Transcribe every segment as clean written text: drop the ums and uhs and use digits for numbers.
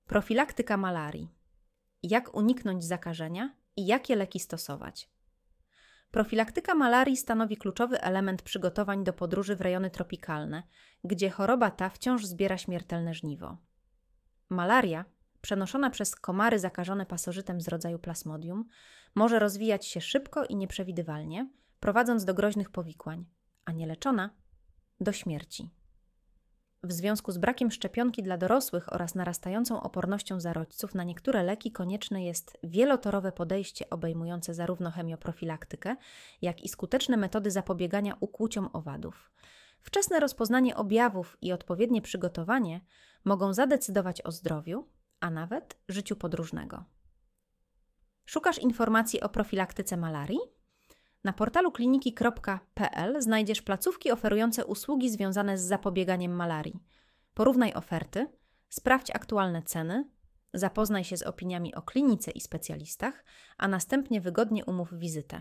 Profilaktyka malarii. Jak uniknąć zakażenia i jakie leki stosować? Profilaktyka malarii stanowi kluczowy element przygotowań do podróży w rejony tropikalne, gdzie choroba ta wciąż zbiera śmiertelne żniwo. Malaria, przenoszona przez komary zakażone pasożytem z rodzaju plasmodium, może rozwijać się szybko i nieprzewidywalnie, prowadząc do groźnych powikłań, a nieleczona – do śmierci. W związku z brakiem szczepionki dla dorosłych oraz narastającą opornością zarodźców na niektóre leki konieczne jest wielotorowe podejście obejmujące zarówno chemioprofilaktykę, jak i skuteczne metody zapobiegania ukłuciom owadów. Wczesne rozpoznanie objawów i odpowiednie przygotowanie mogą zadecydować o zdrowiu, a nawet życiu podróżnego. Szukasz informacji o profilaktyce malarii? Na portalu kliniki.pl znajdziesz placówki oferujące usługi związane z zapobieganiem malarii. Porównaj oferty, sprawdź aktualne ceny, zapoznaj się z opiniami o klinice i specjalistach, a następnie wygodnie umów wizytę.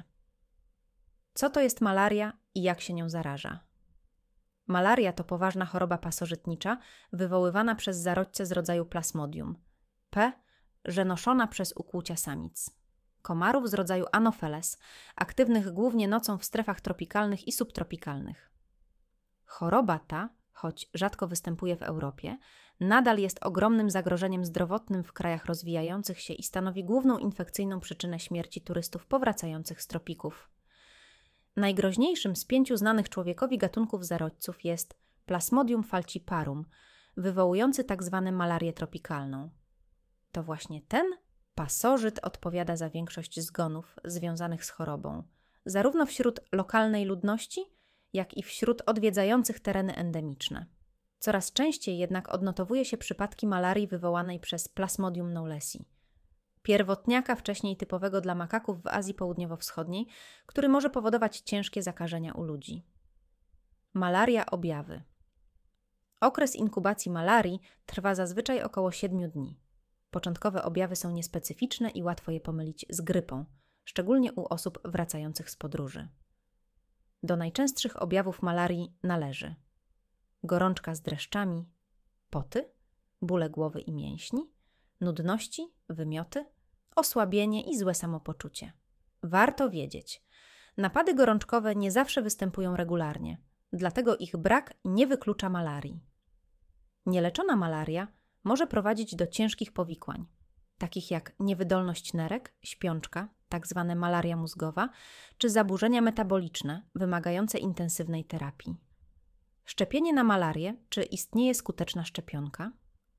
Co to jest malaria i jak się nią zaraża? Malaria to poważna choroba pasożytnicza wywoływana przez zarodźce z rodzaju plasmodium. Żenoszona przez ukłucia samic. Komarów z rodzaju Anopheles, aktywnych głównie nocą w strefach tropikalnych i subtropikalnych. Choroba ta, choć rzadko występuje w Europie, nadal jest ogromnym zagrożeniem zdrowotnym w krajach rozwijających się i stanowi główną infekcyjną przyczynę śmierci turystów powracających z tropików. Najgroźniejszym z 5 znanych człowiekowi gatunków zarodźców jest Plasmodium falciparum, wywołujący tzw. malarię tropikalną. To właśnie ten pasożyt odpowiada za większość zgonów związanych z chorobą, zarówno wśród lokalnej ludności, jak i wśród odwiedzających tereny endemiczne. Coraz częściej jednak odnotowuje się przypadki malarii wywołanej przez Plasmodium knowlesi, pierwotniaka wcześniej typowego dla makaków w Azji Południowo-Wschodniej, który może powodować ciężkie zakażenia u ludzi. Malaria objawy. Okres inkubacji malarii trwa zazwyczaj około 7 dni. Początkowe objawy są niespecyficzne i łatwo je pomylić z grypą, szczególnie u osób wracających z podróży. Do najczęstszych objawów malarii należy gorączka z dreszczami, poty, bóle głowy i mięśni, nudności, wymioty, osłabienie i złe samopoczucie. Warto wiedzieć, napady gorączkowe nie zawsze występują regularnie, dlatego ich brak nie wyklucza malarii. Nieleczona malaria może prowadzić do ciężkich powikłań, takich jak niewydolność nerek, śpiączka, tzw. malaria mózgowa, czy zaburzenia metaboliczne wymagające intensywnej terapii. Szczepienie na malarię. Czy istnieje skuteczna szczepionka?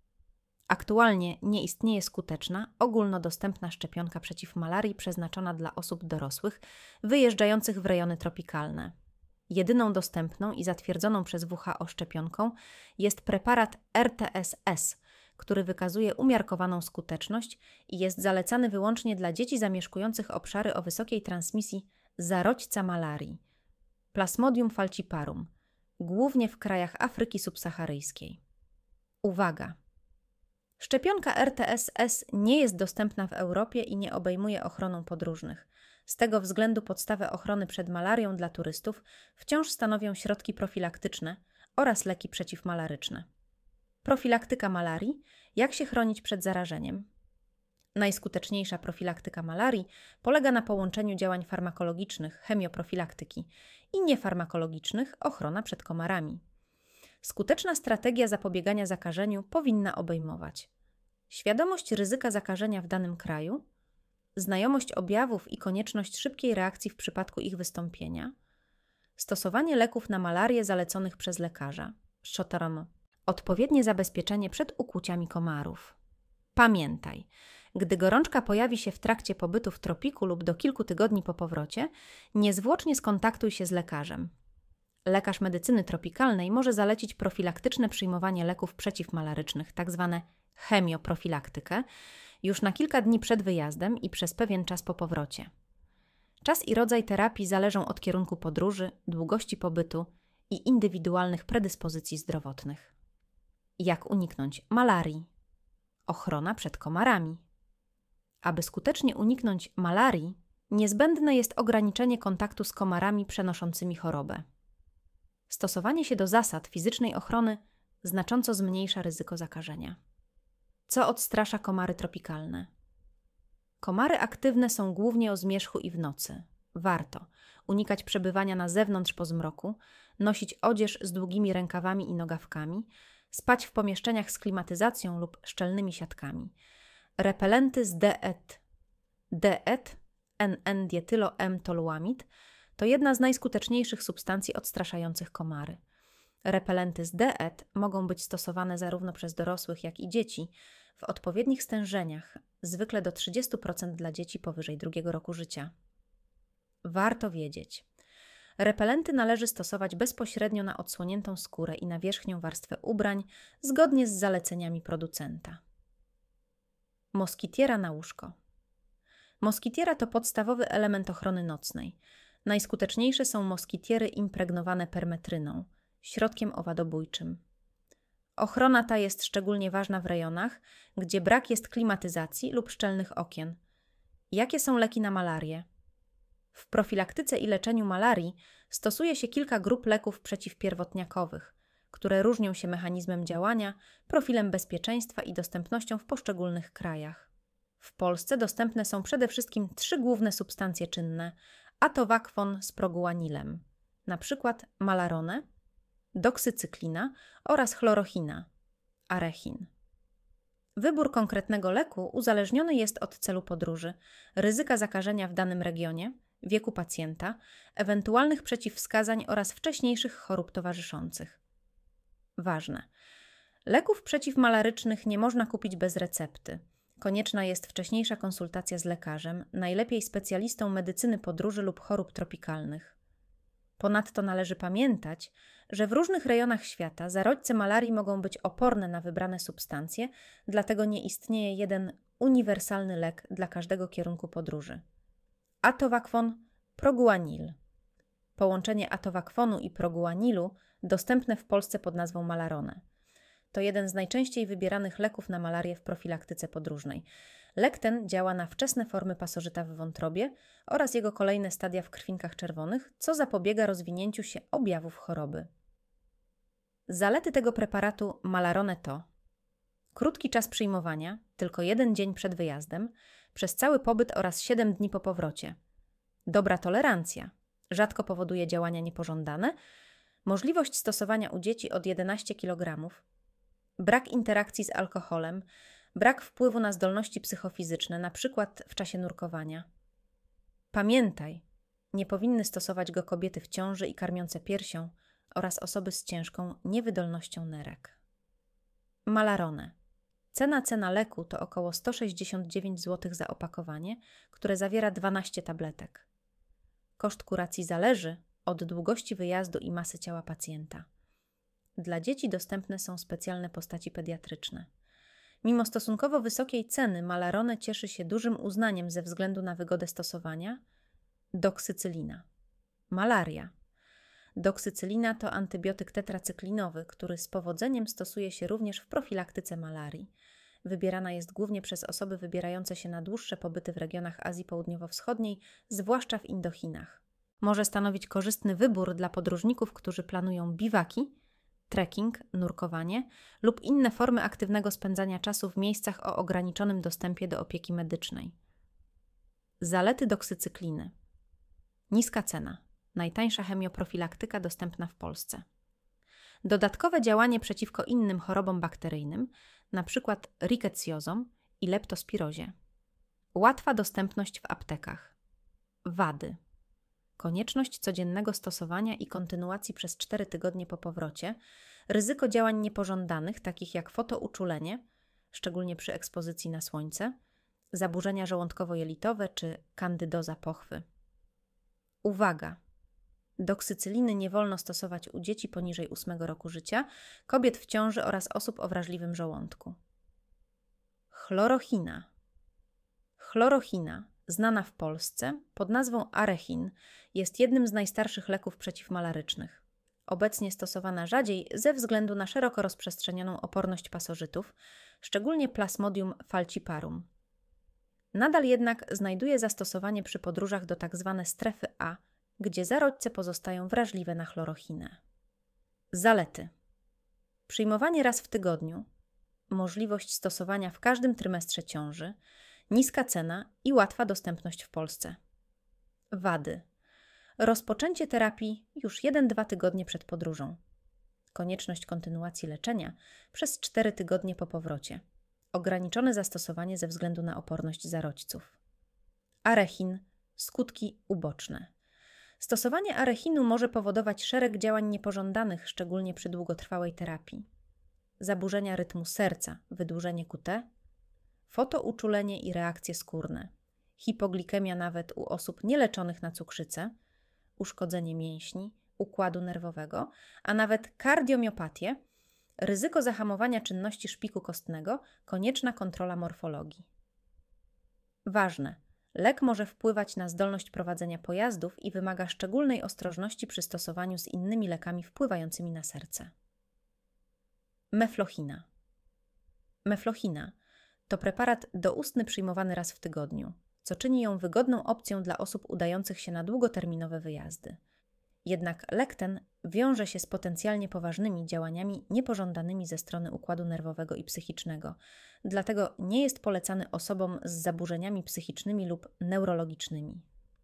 Aktualnie nie istnieje skuteczna, ogólnodostępna szczepionka przeciw malarii przeznaczona dla osób dorosłych wyjeżdżających w rejony tropikalne. Jedyną dostępną i zatwierdzoną przez WHO szczepionką jest preparat RTS-S, który wykazuje umiarkowaną skuteczność i jest zalecany wyłącznie dla dzieci zamieszkujących obszary o wysokiej transmisji zarodźca malarii, Plasmodium falciparum, głównie w krajach Afryki subsaharyjskiej. Uwaga! Szczepionka RTS-S nie jest dostępna w Europie i nie obejmuje ochroną podróżnych. Z tego względu podstawę ochrony przed malarią dla turystów wciąż stanowią środki profilaktyczne oraz leki przeciwmalaryczne. Profilaktyka malarii. Jak się chronić przed zarażeniem? Najskuteczniejsza profilaktyka malarii polega na połączeniu działań farmakologicznych, chemioprofilaktyki i niefarmakologicznych, ochrona przed komarami. Skuteczna strategia zapobiegania zakażeniu powinna obejmować świadomość ryzyka zakażenia w danym kraju, znajomość objawów i konieczność szybkiej reakcji w przypadku ich wystąpienia, stosowanie leków na malarię zaleconych przez lekarza, odpowiednie zabezpieczenie przed ukłuciami komarów. Pamiętaj, gdy gorączka pojawi się w trakcie pobytu w tropiku lub do kilku tygodni po powrocie, niezwłocznie skontaktuj się z lekarzem. Lekarz medycyny tropikalnej może zalecić profilaktyczne przyjmowanie leków przeciwmalarycznych, tzw. chemioprofilaktykę, już na kilka dni przed wyjazdem i przez pewien czas po powrocie. Czas i rodzaj terapii zależą od kierunku podróży, długości pobytu i indywidualnych predyspozycji zdrowotnych. Jak uniknąć malarii? Ochrona przed komarami. Aby skutecznie uniknąć malarii, niezbędne jest ograniczenie kontaktu z komarami przenoszącymi chorobę. Stosowanie się do zasad fizycznej ochrony znacząco zmniejsza ryzyko zakażenia. Co odstrasza komary tropikalne? Komary aktywne są głównie o zmierzchu i w nocy. Warto unikać przebywania na zewnątrz po zmroku, nosić odzież z długimi rękawami i nogawkami, spać w pomieszczeniach z klimatyzacją lub szczelnymi siatkami. Repelenty z DEET, N,N-dietylo-M-toluamid, to jedna z najskuteczniejszych substancji odstraszających komary. Repelenty z DEET mogą być stosowane zarówno przez dorosłych, jak i dzieci w odpowiednich stężeniach, zwykle do 30% dla dzieci powyżej 2 roku życia. Warto wiedzieć. Repelenty należy stosować bezpośrednio na odsłoniętą skórę i na wierzchnią warstwę ubrań, zgodnie z zaleceniami producenta. Moskitiera na łóżko. Moskitiera to podstawowy element ochrony nocnej. Najskuteczniejsze są moskitiery impregnowane permetryną, środkiem owadobójczym. Ochrona ta jest szczególnie ważna w rejonach, gdzie brak jest klimatyzacji lub szczelnych okien. Jakie są leki na malarię? W profilaktyce i leczeniu malarii stosuje się kilka grup leków przeciwpierwotniakowych, które różnią się mechanizmem działania, profilem bezpieczeństwa i dostępnością w poszczególnych krajach. W Polsce dostępne są przede wszystkim 3 główne substancje czynne: atovaquon z proguanilem, np. Malarone, doksycyklina oraz chlorochina, arechin. Wybór konkretnego leku uzależniony jest od celu podróży, ryzyka zakażenia w danym regionie, wieku pacjenta, ewentualnych przeciwwskazań oraz wcześniejszych chorób towarzyszących. Ważne. Leków przeciwmalarycznych nie można kupić bez recepty. Konieczna jest wcześniejsza konsultacja z lekarzem, najlepiej specjalistą medycyny podróży lub chorób tropikalnych. Ponadto należy pamiętać, że w różnych rejonach świata zarodźce malarii mogą być oporne na wybrane substancje, dlatego nie istnieje jeden uniwersalny lek dla każdego kierunku podróży. Atovaquon, proguanil. Połączenie atovaquonu i proguanilu dostępne w Polsce pod nazwą Malarone. To jeden z najczęściej wybieranych leków na malarię w profilaktyce podróżnej. Lek ten działa na wczesne formy pasożyta w wątrobie oraz jego kolejne stadia w krwinkach czerwonych, co zapobiega rozwinięciu się objawów choroby. Zalety tego preparatu Malarone to: krótki czas przyjmowania, tylko 1 dzień przed wyjazdem, przez cały pobyt oraz 7 dni po powrocie. Dobra tolerancja, rzadko powoduje działania niepożądane, możliwość stosowania u dzieci od 11 kg, brak interakcji z alkoholem, brak wpływu na zdolności psychofizyczne, np. w czasie nurkowania. Pamiętaj, nie powinny stosować go kobiety w ciąży i karmiące piersią oraz osoby z ciężką niewydolnością nerek. Malarone. Cena leku to około 169 zł za opakowanie, które zawiera 12 tabletek. Koszt kuracji zależy od długości wyjazdu i masy ciała pacjenta. Dla dzieci dostępne są specjalne postaci pediatryczne. Mimo stosunkowo wysokiej ceny Malarone cieszy się dużym uznaniem ze względu na wygodę stosowania. Doksycylina. Malaria. Doksycylina to antybiotyk tetracyklinowy, który z powodzeniem stosuje się również w profilaktyce malarii. Wybierana jest głównie przez osoby wybierające się na dłuższe pobyty w regionach Azji Południowo-Wschodniej, zwłaszcza w Indochinach. Może stanowić korzystny wybór dla podróżników, którzy planują biwaki, trekking, nurkowanie lub inne formy aktywnego spędzania czasu w miejscach o ograniczonym dostępie do opieki medycznej. Zalety doksycykliny. Niska cena. Najtańsza chemioprofilaktyka dostępna w Polsce. Dodatkowe działanie przeciwko innym chorobom bakteryjnym, np. rikecjozom i leptospirozie. Łatwa dostępność w aptekach. Wady. Konieczność codziennego stosowania i kontynuacji przez 4 tygodnie po powrocie, ryzyko działań niepożądanych, takich jak fotouczulenie, szczególnie przy ekspozycji na słońce, zaburzenia żołądkowo-jelitowe czy kandydoza pochwy. Uwaga! Doksycyliny nie wolno stosować u dzieci poniżej 8 roku życia, kobiet w ciąży oraz osób o wrażliwym żołądku. Chlorochina. Chlorochina, znana w Polsce pod nazwą arechin, jest jednym z najstarszych leków przeciwmalarycznych. Obecnie stosowana rzadziej ze względu na szeroko rozprzestrzenioną oporność pasożytów, szczególnie Plasmodium falciparum. Nadal jednak znajduje zastosowanie przy podróżach do tzw. strefy A, gdzie zarodźce pozostają wrażliwe na chlorochinę. Zalety. Przyjmowanie raz w tygodniu. możliwość stosowania w każdym trymestrze ciąży, niska cena i łatwa dostępność w Polsce. Wady. Rozpoczęcie terapii już 1-2 tygodnie przed podróżą. Konieczność kontynuacji leczenia przez 4 tygodnie po powrocie. Ograniczone zastosowanie ze względu na oporność zarodźców. Arechin. Skutki uboczne. Stosowanie arechinu może powodować szereg działań niepożądanych, szczególnie przy długotrwałej terapii. Zaburzenia rytmu serca, wydłużenie QT, fotouczulenie i reakcje skórne, hipoglikemia nawet u osób nieleczonych na cukrzycę, uszkodzenie mięśni, układu nerwowego, a nawet kardiomiopatię, ryzyko zahamowania czynności szpiku kostnego, konieczna kontrola morfologii. Ważne. Lek może wpływać na zdolność prowadzenia pojazdów i wymaga szczególnej ostrożności przy stosowaniu z innymi lekami wpływającymi na serce. Meflochina. Meflochina to preparat doustny przyjmowany raz w tygodniu, co czyni ją wygodną opcją dla osób udających się na długoterminowe wyjazdy. Jednak lek ten wiąże się z potencjalnie poważnymi działaniami niepożądanymi ze strony układu nerwowego i psychicznego, dlatego nie jest polecany osobom z zaburzeniami psychicznymi lub neurologicznymi.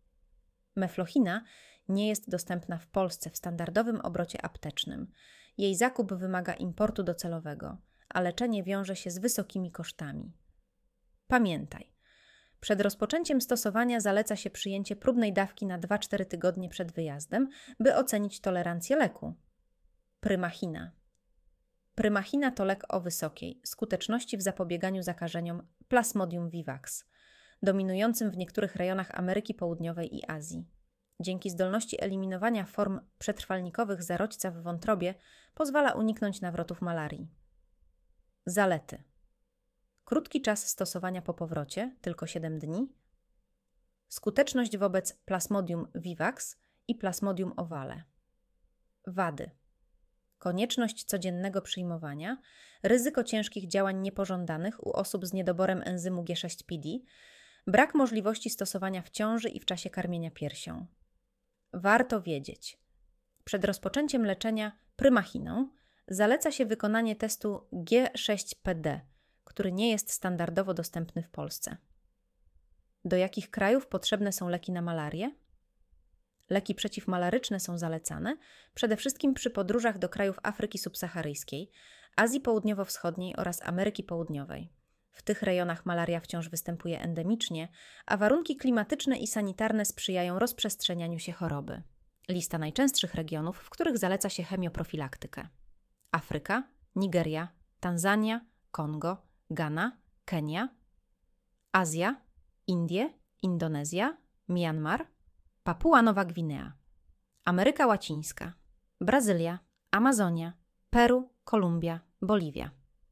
Meflochina nie jest dostępna w Polsce w standardowym obrocie aptecznym. Jej zakup wymaga importu docelowego, a leczenie wiąże się z wysokimi kosztami. Pamiętaj, przed rozpoczęciem stosowania zaleca się przyjęcie próbnej dawki na 2-4 tygodnie przed wyjazdem, by ocenić tolerancję leku. Prymachina. Prymachina to lek o wysokiej skuteczności w zapobieganiu zakażeniom Plasmodium vivax, dominującym w niektórych rejonach Ameryki Południowej i Azji. Dzięki zdolności eliminowania form przetrwalnikowych zarodźca w wątrobie pozwala uniknąć nawrotów malarii. Zalety. Krótki czas stosowania po powrocie, tylko 7 dni. Skuteczność wobec Plasmodium vivax i Plasmodium ovale. Wady. Konieczność codziennego przyjmowania, ryzyko ciężkich działań niepożądanych u osób z niedoborem enzymu G6PD, brak możliwości stosowania w ciąży i w czasie karmienia piersią. Warto wiedzieć. Przed rozpoczęciem leczenia prymachiną zaleca się wykonanie testu G6PD, który nie jest standardowo dostępny w Polsce. Do jakich krajów potrzebne są leki na malarię? Leki przeciwmalaryczne są zalecane przede wszystkim przy podróżach do krajów Afryki subsaharyjskiej, Azji Południowo-Wschodniej oraz Ameryki Południowej. W tych rejonach malaria wciąż występuje endemicznie, a warunki klimatyczne i sanitarne sprzyjają rozprzestrzenianiu się choroby. Lista najczęstszych regionów, w których zaleca się chemioprofilaktykę: Afryka, Nigeria, Tanzania, Kongo, Ghana, Kenia, Azja, Indie, Indonezja, Myanmar, Papua Nowa Gwinea, Ameryka Łacińska, Brazylia, Amazonia, Peru, Kolumbia, Boliwia.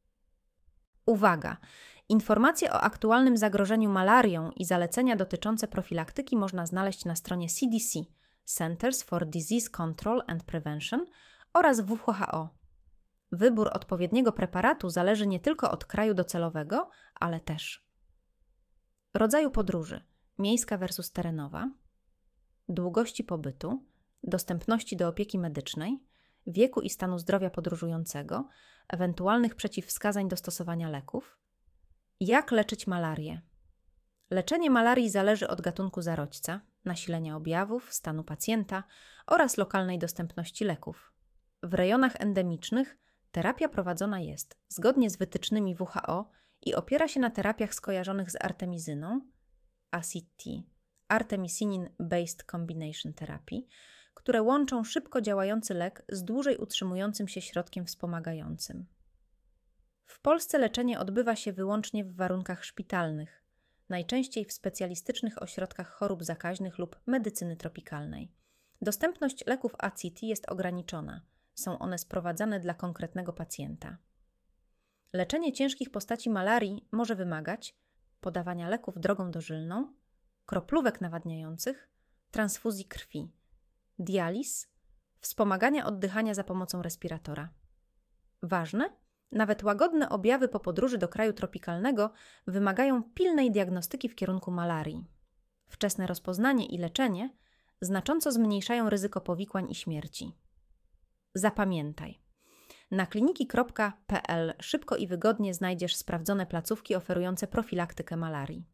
Uwaga! Informacje o aktualnym zagrożeniu malarią i zalecenia dotyczące profilaktyki można znaleźć na stronie CDC, Centers for Disease Control and Prevention, oraz WHO. Wybór odpowiedniego preparatu zależy nie tylko od kraju docelowego, ale też rodzaju podróży, miejska versus terenowa, długości pobytu, dostępności do opieki medycznej, wieku i stanu zdrowia podróżującego, ewentualnych przeciwwskazań do stosowania leków. Jak leczyć malarię? Leczenie malarii zależy od gatunku zarodźca, nasilenia objawów, stanu pacjenta oraz lokalnej dostępności leków. W rejonach endemicznych terapia prowadzona jest zgodnie z wytycznymi WHO i opiera się na terapiach skojarzonych z artemizyną, ACT, Artemisinin Based Combination Therapy, które łączą szybko działający lek z dłużej utrzymującym się środkiem wspomagającym. W Polsce leczenie odbywa się wyłącznie w warunkach szpitalnych, najczęściej w specjalistycznych ośrodkach chorób zakaźnych lub medycyny tropikalnej. Dostępność leków ACT jest ograniczona. Są one sprowadzane dla konkretnego pacjenta. Leczenie ciężkich postaci malarii może wymagać podawania leków drogą dożylną, kroplówek nawadniających, transfuzji krwi, dializ, wspomagania oddychania za pomocą respiratora. Ważne, nawet łagodne objawy po podróży do kraju tropikalnego wymagają pilnej diagnostyki w kierunku malarii. Wczesne rozpoznanie i leczenie znacząco zmniejszają ryzyko powikłań i śmierci. Zapamiętaj. Na kliniki.pl szybko i wygodnie znajdziesz sprawdzone placówki oferujące profilaktykę malarii.